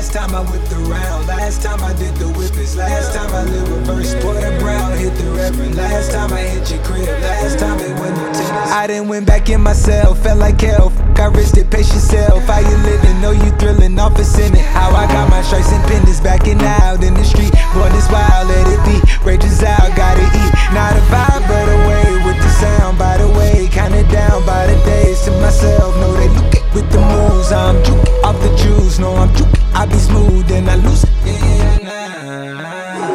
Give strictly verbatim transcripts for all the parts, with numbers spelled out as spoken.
Last time I whipped around, last time I did the whippets, last time I lived reverse, poured a brown, hit the reverend. Last time I hit your crib, last time it went no tennis. I done went back in myself, felt like hell. F*** I risked it, pace yourself. How you living? Know you thrilling, office in it. How I got my stripes and pendants, backing out in the street. Born this wild, let it be. Rages out, gotta eat. Not a vibe, but away with the sound. By the way, kinda down by the days to myself. Know they look it with the moves. I'm juking off the juice. No, I'm juking. I be smooth and I lose it. Yeah, nah.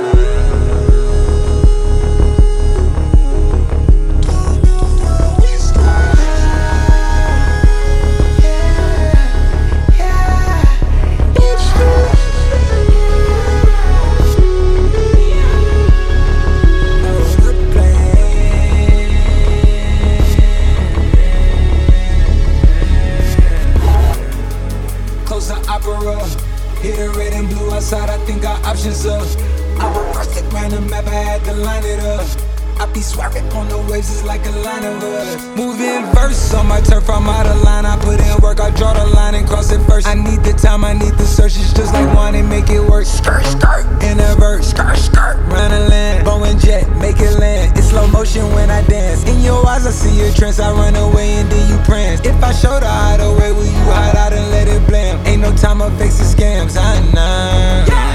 Hit the red and blue outside, I think our options up. I reversed it, ran the map, I had to line it up. I be swerving on the waves, it's like a line of us. Moving verse on my turf, I'm out of line. I put in work, I draw the line and cross it first. I need the time, I need the search, it's just like one and make it work. Skirt, skirt, in a verse, skirt, skirt, run a land. Bow and jet, make it land. It's slow motion when I dance. In your eyes, I see your trance, I run away and then you prance. If I show the hideaway, will you hide out and let it blam? Ain't no time, I face the scams, I know. Yeah.